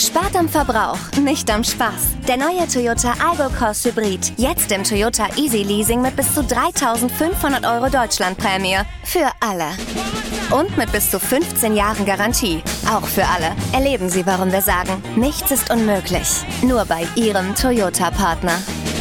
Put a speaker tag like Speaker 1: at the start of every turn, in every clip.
Speaker 1: Spart am Verbrauch, nicht am Spaß. Der neue Toyota Aygo Cross Hybrid. Jetzt im Toyota Easy Leasing mit bis zu 3.500 € Deutschlandprämie. Für alle. Und mit bis zu 15 Jahren Garantie. Auch für alle. Erleben Sie, warum wir sagen, nichts ist unmöglich. Nur bei Ihrem Toyota-Partner.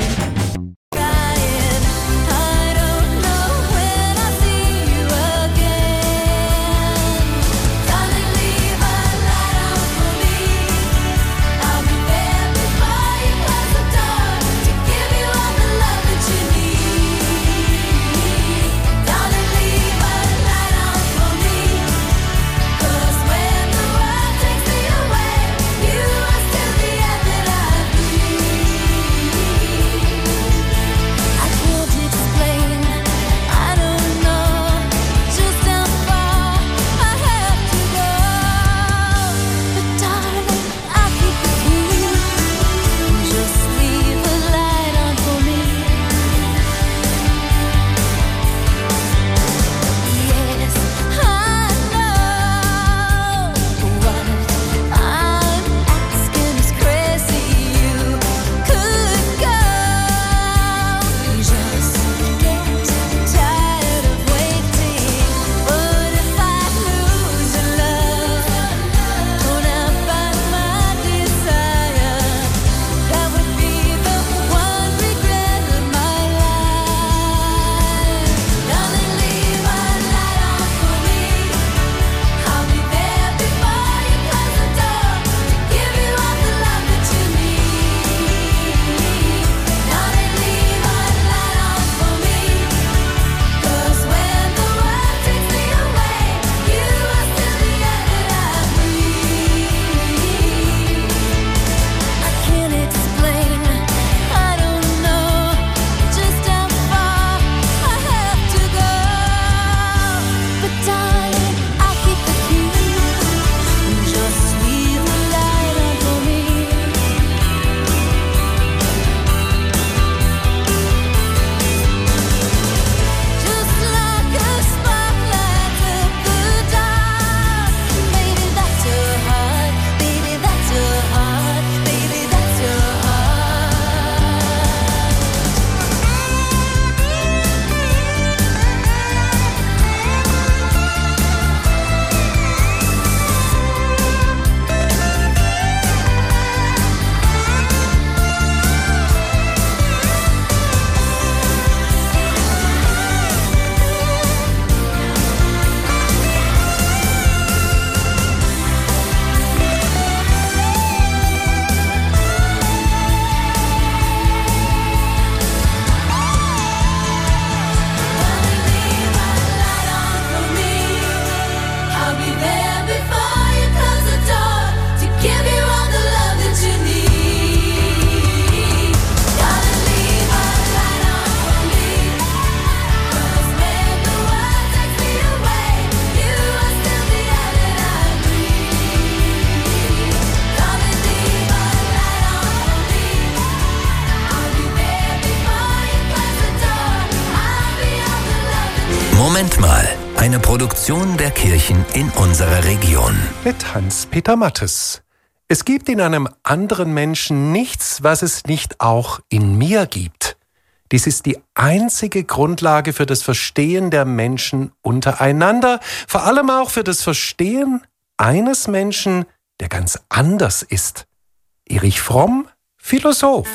Speaker 2: Moment mal, eine Produktion der Kirchen in unserer Region.
Speaker 3: Mit Hans-Peter Mattes. Es gibt in einem anderen Menschen nichts, was es nicht auch in mir gibt. Dies ist die einzige Grundlage für das Verstehen der Menschen untereinander, vor allem auch für das Verstehen eines Menschen, der ganz anders ist. Erich Fromm, Philosoph.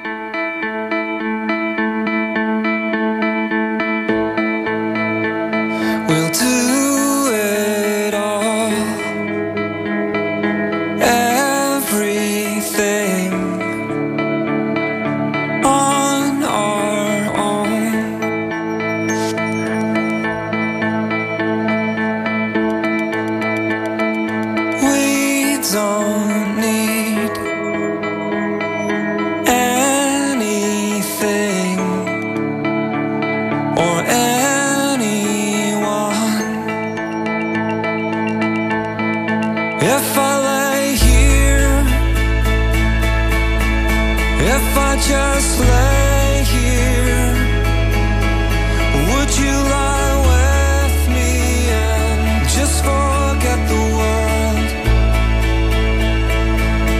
Speaker 4: We'll do it all, everything on our own. We don't need anything or if I lay here, if I just lay here, would you lie with me and just forget the world?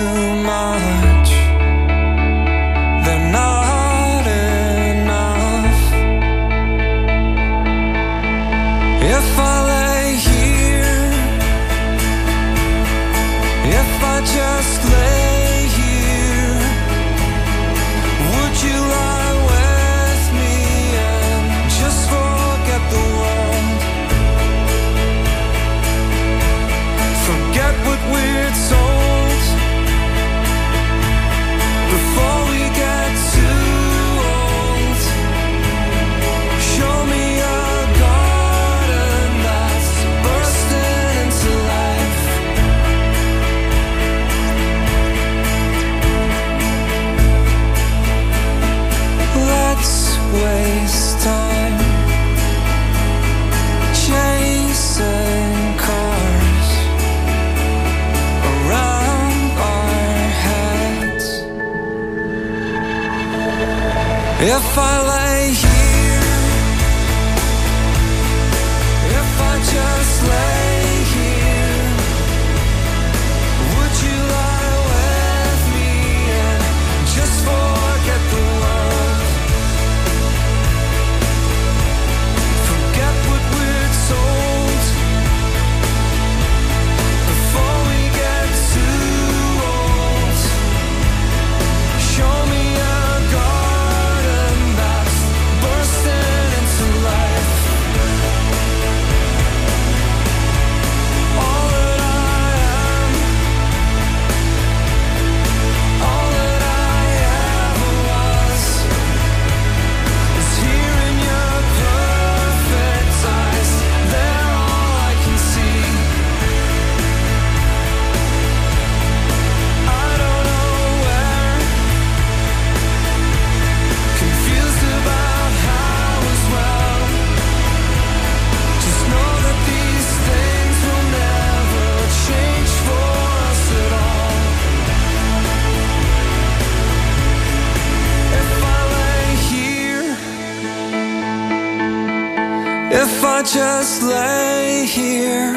Speaker 4: much. They're not enough. If I lay here, if I just lay here, would you lie with me and just forget the world? Forget what we're told before we get too old. Show me a garden that's bursting into life. Let's waste time chasing cars around our heads. If I lay here, if I just lay here, would you lie with me and just forget the world? Forget what we're told before we get too old. Show me a garden that's bursting into life. All that I am, all that I ever was, is here in your perfect eyes. They're all I can see. I don't know where, confused about how as well. Just know that these things will never change for us at all. If I lay here, if I just lay here,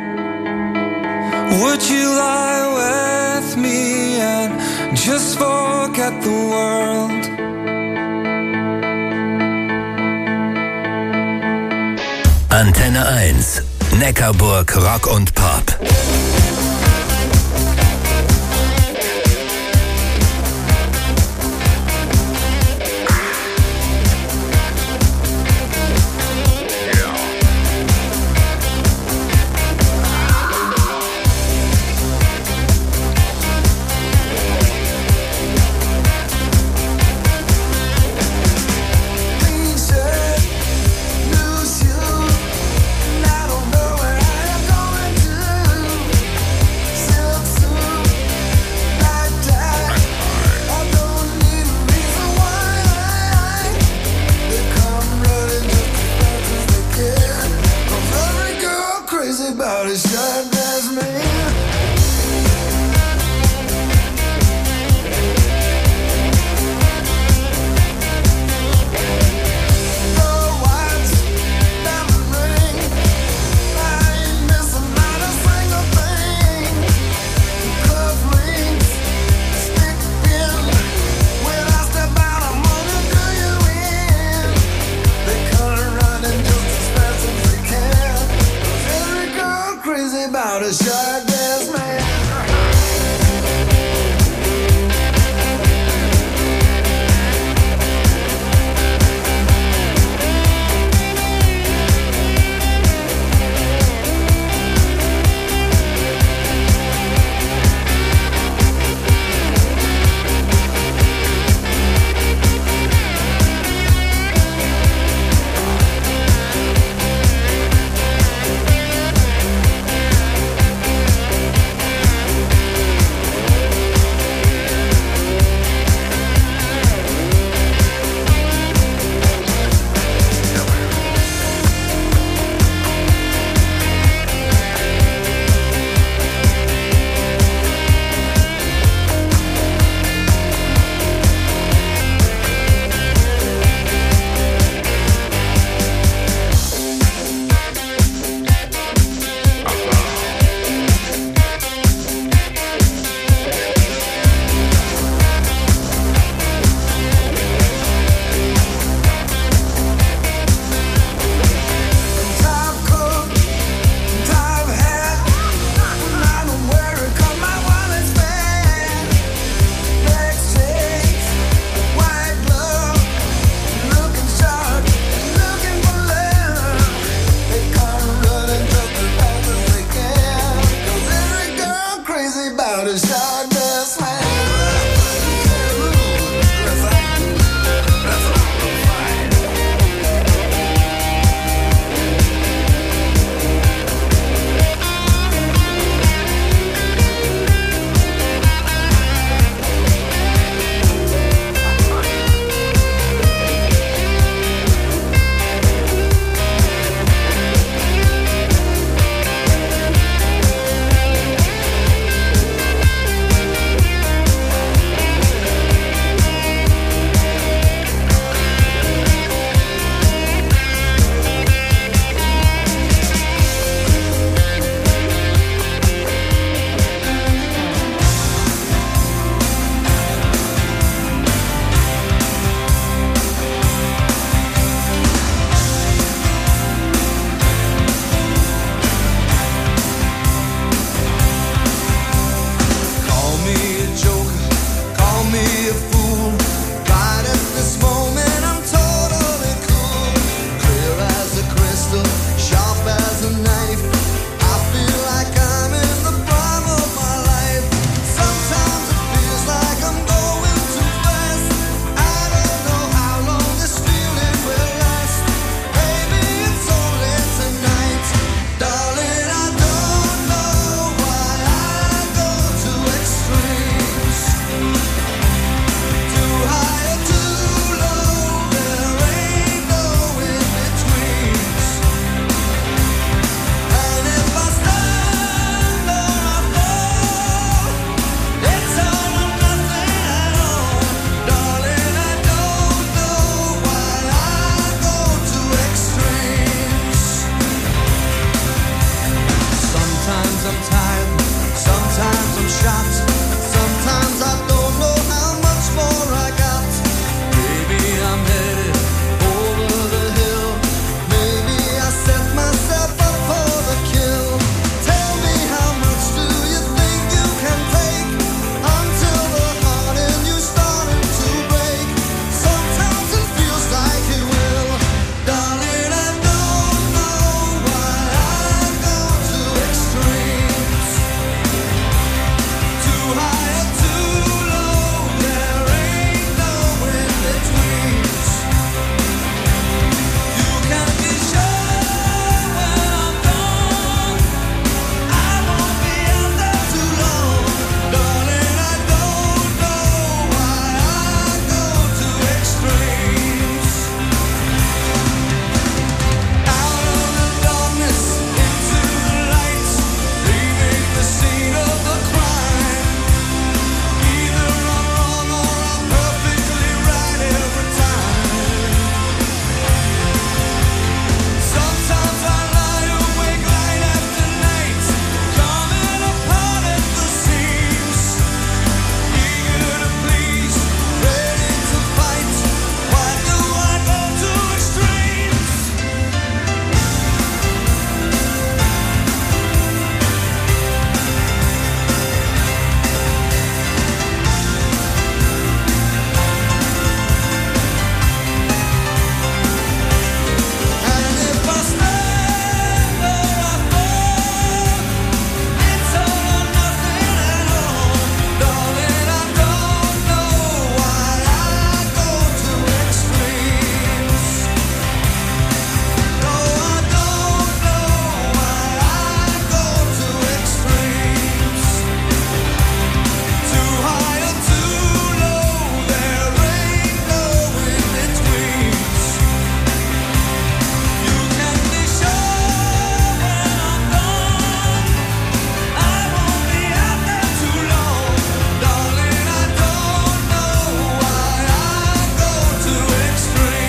Speaker 4: would you lie with me and just forget the world?
Speaker 2: Antenne 1, Neckarburg Rock und Pop.